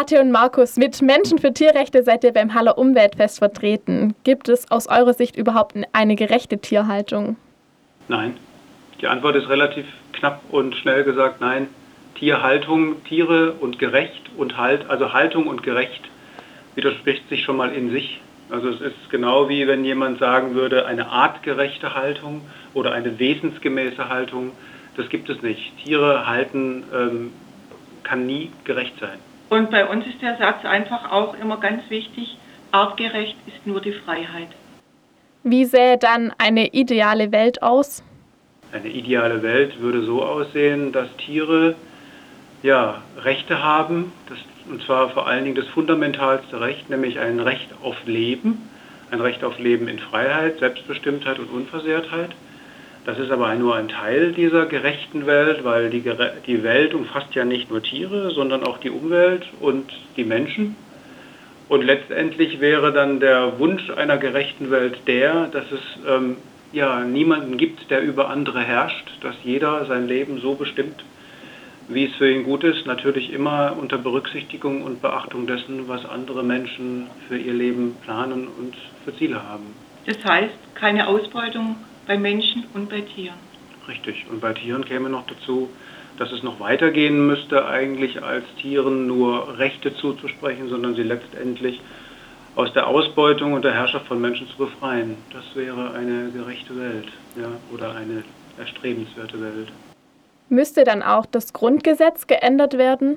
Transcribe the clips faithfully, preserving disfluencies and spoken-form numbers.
Beate und Markus, mit Menschen für Tierrechte seid ihr beim Haller Umweltfest vertreten. Gibt es aus eurer Sicht überhaupt eine gerechte Tierhaltung? Nein. Die Antwort ist relativ knapp und schnell gesagt, nein. Tierhaltung, Tiere und gerecht und halt, also Haltung und gerecht widerspricht sich schon mal in sich. Also es ist genau wie wenn jemand sagen würde, eine artgerechte Haltung oder eine wesensgemäße Haltung, das gibt es nicht. Tiere halten ähm, kann nie gerecht sein. Und bei uns ist der Satz einfach auch immer ganz wichtig, artgerecht ist nur die Freiheit. Wie sähe dann eine ideale Welt aus? Eine ideale Welt würde so aussehen, dass Tiere ja, Rechte haben, das, und zwar vor allen Dingen das fundamentalste Recht, nämlich ein Recht auf Leben, ein Recht auf Leben in Freiheit, Selbstbestimmtheit und Unversehrtheit. Das ist aber nur ein Teil dieser gerechten Welt, weil die, die Welt umfasst ja nicht nur Tiere, sondern auch die Umwelt und die Menschen. Und letztendlich wäre dann der Wunsch einer gerechten Welt der, dass es ähm, ja, niemanden gibt, der über andere herrscht, dass jeder sein Leben so bestimmt, wie es für ihn gut ist, natürlich immer unter Berücksichtigung und Beachtung dessen, was andere Menschen für ihr Leben planen und für Ziele haben. Das heißt, keine Ausbeutung bei Menschen und bei Tieren. Richtig. Und bei Tieren käme noch dazu, dass es noch weitergehen müsste, eigentlich als Tieren nur Rechte zuzusprechen, sondern sie letztendlich aus der Ausbeutung und der Herrschaft von Menschen zu befreien. Das wäre eine gerechte Welt, ja, oder eine erstrebenswerte Welt. Müsste dann auch das Grundgesetz geändert werden?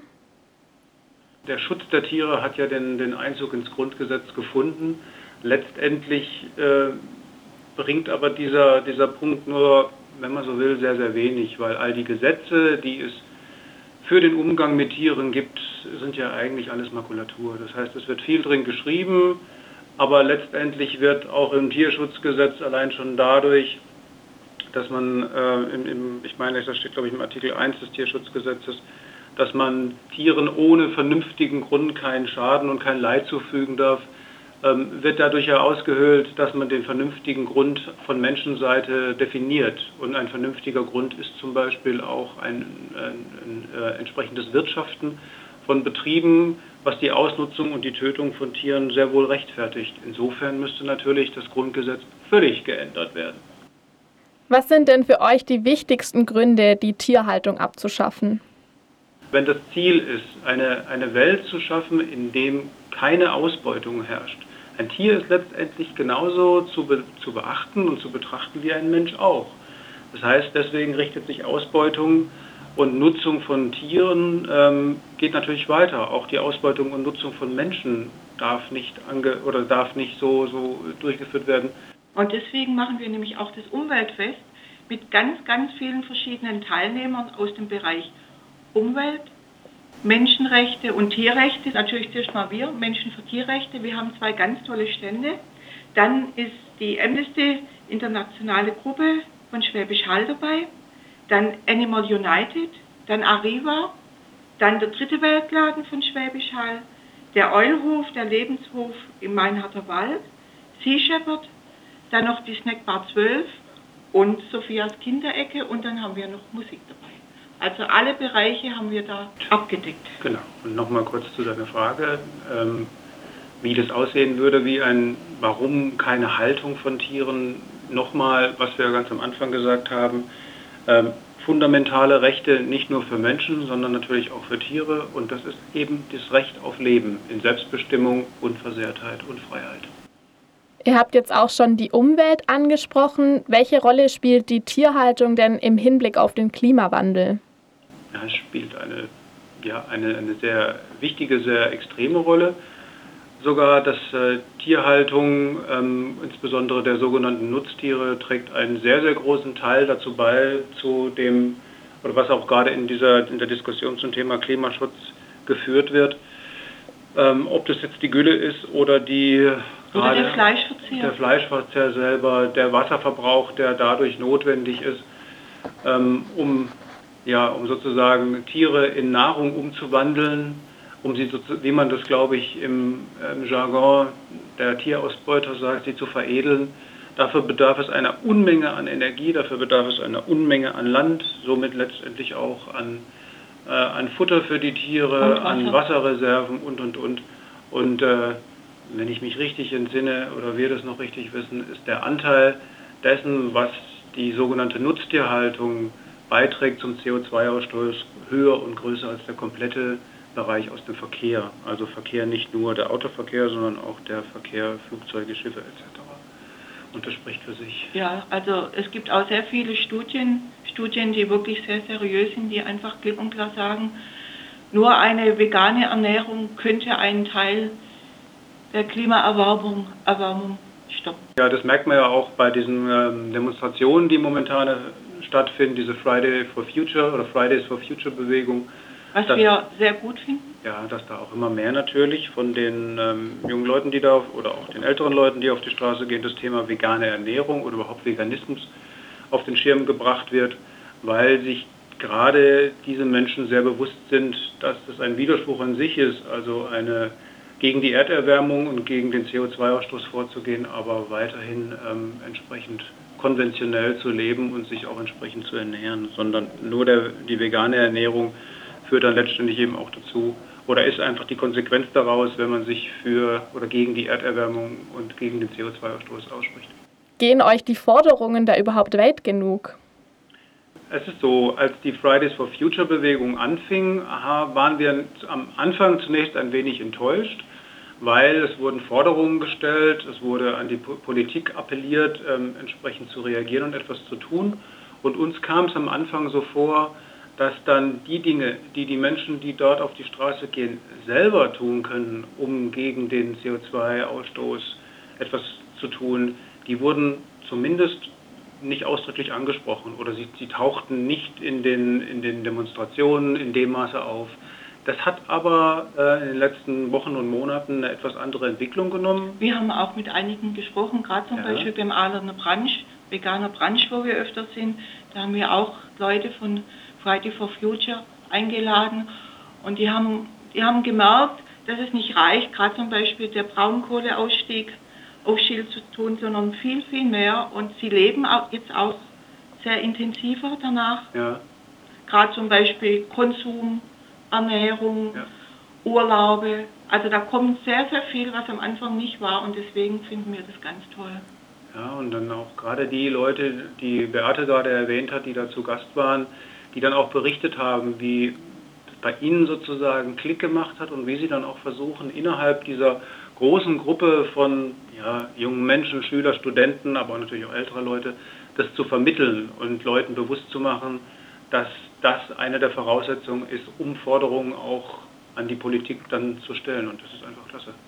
Der Schutz der Tiere hat ja den, den Einzug ins Grundgesetz gefunden. Letztendlich äh, bringt aber dieser, dieser Punkt nur, wenn man so will, sehr, sehr wenig, weil all die Gesetze, die es für den Umgang mit Tieren gibt, sind ja eigentlich alles Makulatur. Das heißt, es wird viel drin geschrieben, aber letztendlich wird auch im Tierschutzgesetz allein schon dadurch, dass man, äh, im, im, ich meine, das steht glaube ich im Artikel eins des Tierschutzgesetzes, dass man Tieren ohne vernünftigen Grund keinen Schaden und kein Leid zufügen darf, ähm, wird dadurch ja ausgehöhlt, dass man den vernünftigen Grund von Menschenseite definiert. Und ein vernünftiger Grund ist zum Beispiel auch ein, ein, ein äh, entsprechendes Wirtschaften von Betrieben, was die Ausnutzung und die Tötung von Tieren sehr wohl rechtfertigt. Insofern müsste natürlich das Grundgesetz völlig geändert werden. Was sind denn für euch die wichtigsten Gründe, die Tierhaltung abzuschaffen? Wenn das Ziel ist, eine, eine Welt zu schaffen, in dem keine Ausbeutung herrscht. Ein Tier ist letztendlich genauso zu, be, zu beachten und zu betrachten wie ein Mensch auch. Das heißt, deswegen richtet sich Ausbeutung und Nutzung von Tieren ähm, geht natürlich weiter. Auch die Ausbeutung und Nutzung von Menschen darf nicht ange, oder darf nicht so, so durchgeführt werden. Und deswegen machen wir nämlich auch das Umweltfest mit ganz, ganz vielen verschiedenen Teilnehmern aus dem Bereich Umwelt, Menschenrechte und Tierrechte. Natürlich zuerst mal wir, Menschen für Tierrechte. Wir haben zwei ganz tolle Stände. Dann ist die Amnesty internationale Gruppe von Schwäbisch Hall dabei. Dann Animal United, dann Arriva, dann der dritte Weltladen von Schwäbisch Hall, der Eulhof, der Lebenshof im Mainharter Wald, Sea Shepherd, dann noch die Snackbar zwölf und Sophias Kinderecke und dann haben wir noch Musik dabei. Also alle Bereiche haben wir da abgedeckt. Genau. Und nochmal kurz zu deiner Frage, ähm, wie das aussehen würde, wie ein, warum keine Haltung von Tieren. Nochmal, was wir ganz am Anfang gesagt haben, ähm, fundamentale Rechte nicht nur für Menschen, sondern natürlich auch für Tiere. Und das ist eben das Recht auf Leben in Selbstbestimmung, Unversehrtheit und Freiheit. Ihr habt jetzt auch schon die Umwelt angesprochen. Welche Rolle spielt die Tierhaltung denn im Hinblick auf den Klimawandel? Ja, es spielt eine, ja, eine, eine sehr wichtige, sehr extreme Rolle. Sogar dass äh, Tierhaltung, ähm, insbesondere der sogenannten Nutztiere, trägt einen sehr, sehr großen Teil dazu bei, zu dem, oder was auch gerade in dieser in der Diskussion zum Thema Klimaschutz geführt wird. Ähm, ob das jetzt die Gülle ist oder die Oder der Fleischverzehr. Der Fleischverzehr selber, der Wasserverbrauch, der dadurch notwendig ist, ähm, um, ja, um sozusagen Tiere in Nahrung umzuwandeln, um sie, wie man das, glaube ich, im, im Jargon der Tierausbeuter sagt, sie zu veredeln. Dafür bedarf es einer Unmenge an Energie, dafür bedarf es einer Unmenge an Land, somit letztendlich auch an äh, an Futter für die Tiere, Und Wasser. an Wasserreserven und, und, und. Und äh, wenn ich mich richtig entsinne oder wir das noch richtig wissen, ist der Anteil dessen, was die sogenannte Nutztierhaltung beiträgt zum C O zwei Ausstoß, höher und größer als der komplette Bereich aus dem Verkehr. Also Verkehr nicht nur der Autoverkehr, sondern auch der Verkehr, Flugzeuge, Schiffe et cetera. Und das spricht für sich. Ja, also es gibt auch sehr viele Studien, Studien, die wirklich sehr seriös sind, die einfach klipp und klar sagen, nur eine vegane Ernährung könnte einen Teil der Klimaerwärmung Erwärmung stoppen. Ja, das merkt man ja auch bei diesen ähm, Demonstrationen, die momentan stattfinden, diese Friday for Future oder Fridays for Future Bewegung. Was dass, wir sehr gut finden. Ja, dass da auch immer mehr natürlich von den ähm, jungen Leuten, die da auf, oder auch den älteren Leuten, die auf die Straße gehen, das Thema vegane Ernährung oder überhaupt Veganismus auf den Schirm gebracht wird, weil sich gerade diese Menschen sehr bewusst sind, dass das ein Widerspruch an sich ist, also eine gegen die Erderwärmung und gegen den C O zwei Ausstoß vorzugehen, aber weiterhin ähm, entsprechend konventionell zu leben und sich auch entsprechend zu ernähren, sondern nur der, die vegane Ernährung führt dann letztendlich eben auch dazu, oder ist einfach die Konsequenz daraus, wenn man sich für oder gegen die Erderwärmung und gegen den C O zwei Ausstoß ausspricht. Gehen euch die Forderungen da überhaupt weit genug? Es ist so, als die Fridays for Future Bewegung anfing, waren wir am Anfang zunächst ein wenig enttäuscht, weil es wurden Forderungen gestellt, es wurde an die Politik appelliert, ähm, entsprechend zu reagieren und etwas zu tun. Und uns kam es am Anfang so vor, dass dann die Dinge, die die Menschen, die dort auf die Straße gehen, selber tun können, um gegen den C O zwei Ausstoß etwas zu tun, die wurden zumindest nicht ausdrücklich angesprochen oder sie, sie tauchten nicht in den, in den Demonstrationen in dem Maße auf. Das hat aber äh, in den letzten Wochen und Monaten eine etwas andere Entwicklung genommen. Wir haben auch mit einigen gesprochen, gerade zum ja. Beispiel beim Ahlener Brunch, veganer Brunch, wo wir öfter sind. Da haben wir auch Leute von Friday for Future eingeladen und die haben, die haben gemerkt, dass es nicht reicht, gerade zum Beispiel der Braunkohleausstieg auf Schild zu tun, sondern viel, viel mehr. Und sie leben auch jetzt auch sehr intensiver danach. Ja. Gerade zum Beispiel Konsum, Ernährung, ja. Urlaube. Also da kommt sehr, sehr viel, was am Anfang nicht war. Und deswegen finden wir das ganz toll. Ja, und dann auch gerade die Leute, die Beate gerade erwähnt hat, die da zu Gast waren, die dann auch berichtet haben, wie bei ihnen sozusagen Klick gemacht hat und wie sie dann auch versuchen, innerhalb dieser großen Gruppe von ja, jungen Menschen, Schüler, Studenten, aber natürlich auch ältere Leute, das zu vermitteln und Leuten bewusst zu machen, dass das eine der Voraussetzungen ist, um Forderungen auch an die Politik dann zu stellen. Und das ist einfach klasse.